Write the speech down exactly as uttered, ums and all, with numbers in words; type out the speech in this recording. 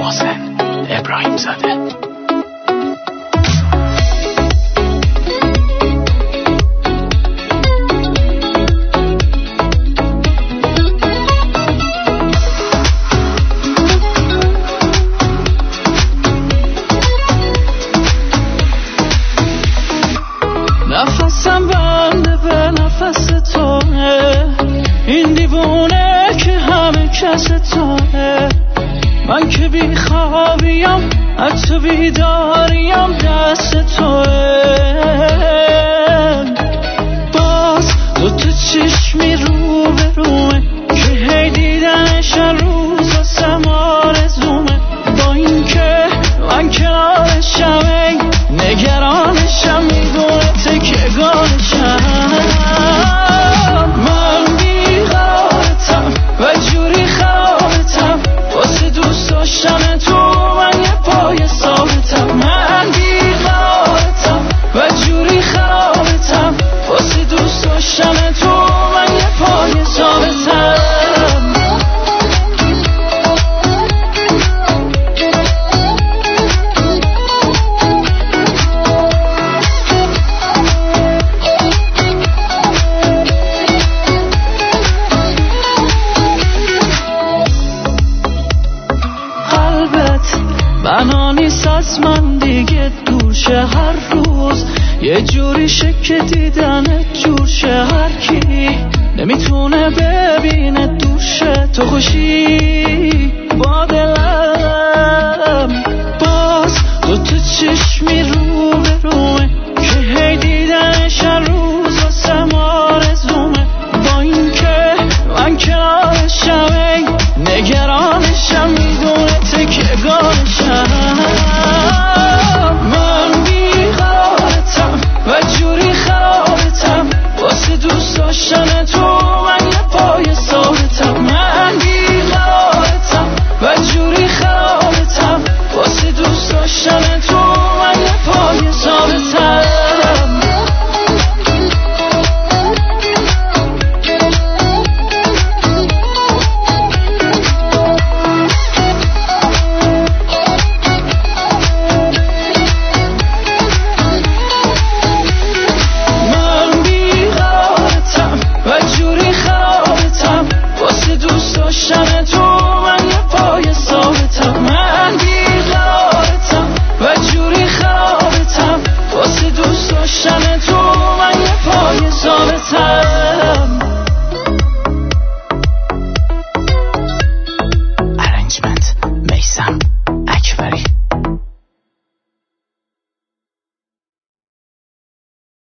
محسن ابراهیم زاده. نفسم بنده به نفس توه، این دیوونه که همه کس توه. من که بی خوابیم حتی بیداریم دست توه. باز دوتا چشمی رو به رومه که هی دیدنش روز واسم آرزومه. با این که من کنارشم نگرانشم، میدونه تکیه‌گاهشم. من بیقرارتم و جوری خرابتم، واسه دوست داشتن تو من یه پای ثابتم. من بیقرارتم و جوری خرابتم، واسه دوست داشتن تو من یه پای ثابتم. بنا نیست از من دیگه دور شه، هر روز یه جوری شکه دیدنت جور شه. هر کی نمیتونه ببینه دور شه تو خوشی